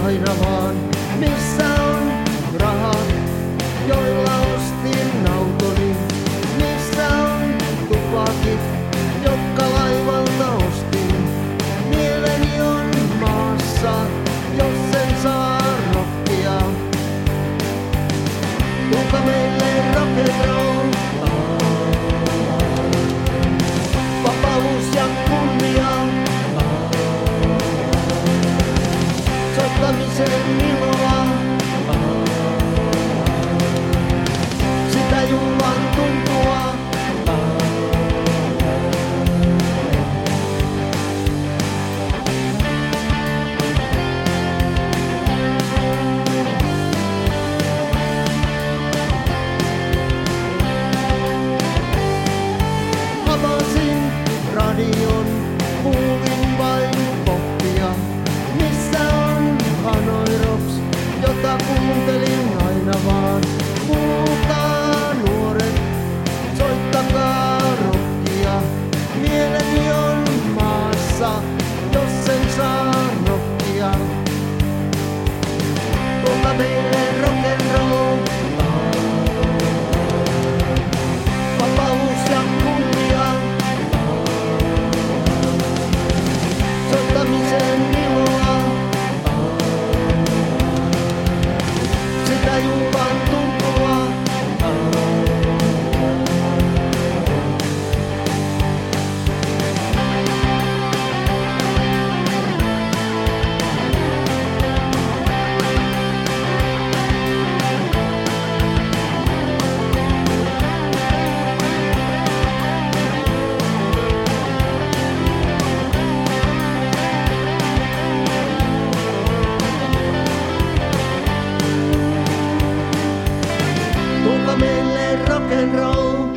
aina vaan. Missä on rahat, joilla ostin autoni? Missä on tupakit, jotka laivalta ostin? Mieleni on maassa, jos en saa rockia. Tulkaa meille rock'n'roll. Vapaus ja kunnia. Soittamisen iloa. Sitä juhlan tuntua. Avasin radion, kuulin vain poppia. Missä on Hanoi Rocks, jota kuuntelin aina vaan? Kuulkaa nuoret, soittakaa rockia. Mieleni on maassa, jos en saa rockia. Tulkaa meille rock'n'roll. Vapaus ja kunnia. Soittamisen iloa. Sitä juhlan tuntua. Tulkaa meille rock'n'roll.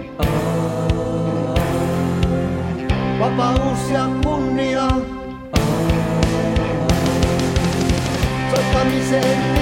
Vapaus ja kunnia. Soittamisen